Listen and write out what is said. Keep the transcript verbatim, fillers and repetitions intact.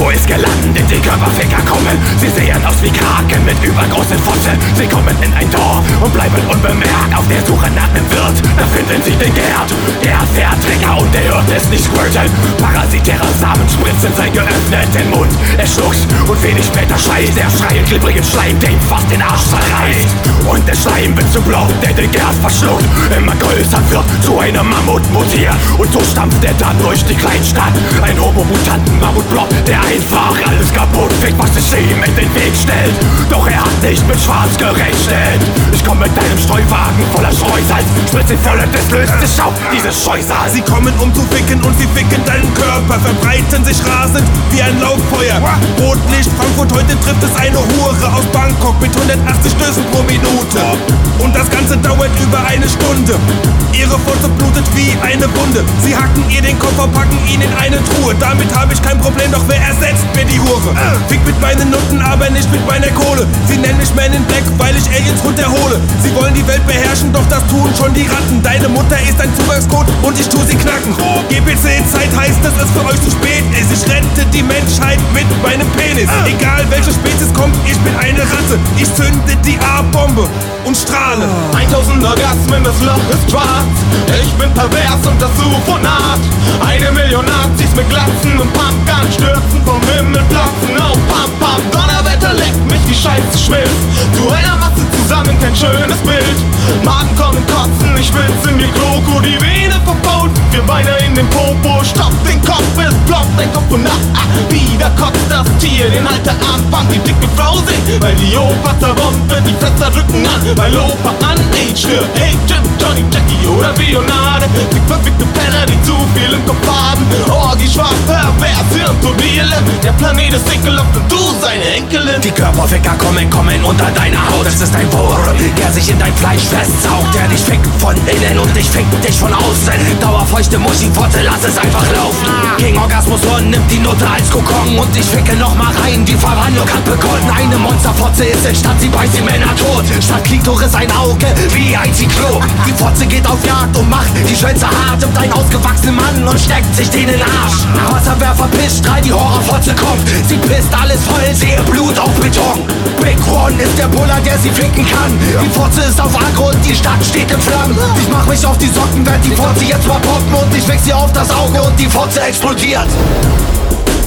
Wo ist gelandet? Die Körperficker kommen. Sie sehen aus wie Kraken mit übergroßen Fotzen. Sie kommen in ein Dorf und bleiben unbemerkt. Auf der Suche nach nem Wirt, da finden sie den Gerd. Der Verträger und der hört es nicht squirten. Parasitäre Samen spritzen sein geöffneten Mund. Er schluckt und wenig später schreit der Schrei in glibbrigen Schleim, der ihm fast den Arsch zerreißt. Und der Schleim wird zu Blau, der den Gerd verschluckt. Immer größer wird, zu einem Mammut mutiert. Und so stampft er dann durch die Kleinstadt. Ein Homo-Mutanten-Mammutblob, der einfach alles kaputt fickt, was sich ihm in den Weg stellt. Doch er hat nicht mit Schwarz gerechnet. Ich komm mit deinem Streuwagen voller Streusalz, spritz ihn voll und es löst sich auf dieses Scheusal. Sie kommen um zu ficken und sie ficken deinen Körper, verbreiten sich rasend wie ein Lauffeuer. Rotlicht, Frankfurt, heute trifft es eine Hure aus Bangkok mit hundertachtzig Stößen pro Minute. Und das Ganze dauert über eine Stunde. Ihre Fotze blutet wie eine Wunde. Sie hacken ihr den Koffer, packen ihn in eine Truhe. Damit habe ich kein Problem, doch wer ersetzt mir die Hure? Fick mit meinen Nutten, aber nicht mit meiner Kohle. Sie nennen mich Man in Black, weil ich Aliens runterhole. Sie wollen die Welt beherrschen, doch das tun schon die Ratten. Deine Mutter ist ein Zugangscode und ich tu sie knacken. G P C-Zeit heißt, dass es für euch zu spät ist. Ich rette die Menschheit mit meinem Penis. Egal welche Spezies kommt, ich bin eine Ratte. Ich zünde die A-Bombe und strahle. Tausend Orgasmen, das Loch ist schwarz. Ich bin pervers und das U F O naht. Eine Million Nazis mit Glatzen und Pumpgun stürzen vom Himmel platzen. Oh, Pam, Pam, Donnerwetter leckt mich, die Scheiße schmilzt. Zu einer Masse zusammen, kein schönes Bild. Magen kommen kotzen, ich schwitze in die Kroko, die Vene verbaut. Wir Beine in den Popo, stopp den Kopf, es ploppt dein Kopf und nach. Ah, wieder kotzt das Tier, den halter Arm, fang die dicke Frau sehen. Weil die Opa zerbombt wird, die Fresser rücken an. Weil Opa an Age stirbt. Hey Jim, Johnny, Jackie oder Bionade. Die verfickte Penner, die zu viel im Kopf haben. Orgie, schwach, pervers, Hirnturbile. Der Planet ist ekelhaft und du seine Enkelin. Die Körperficker kommen, kommen unter deiner Haut. Es ist ein Wurm, der sich in dein Fleisch festsaugt. Der dich fickt von innen und ich fick dich von außen. Dauerfeuchte Muschifotze, lass es einfach laufen. King Orgasmus One nimmt die Nutte als Kokon. Und ich ficke noch mal rein, die Verwandlung hat begonnen. Eine Monsterfotze ist entstand, sie beißt die Männer tot. Statt Klitoris ein Auge, wie ein Zyklop. Die Fotze geht auf Jagd und macht die Schwänze hart. Nimmt einen ausgewachsenen Mann und steckt sich den in den Arsch. Wasserwerfer pisst, drei die Horrorfotze kommt. Sie pisst alles voll, sehe Blut auf Beton. Big One ist der Buller, der sie ficken kann. Die Fotze ist auf Agro und die Stadt steht in Flammen. Ich mach mich auf die Socken, werd die Fotze jetzt mal poppen. Und ich wichs ihr auf das Auge und die Fotze explodiert.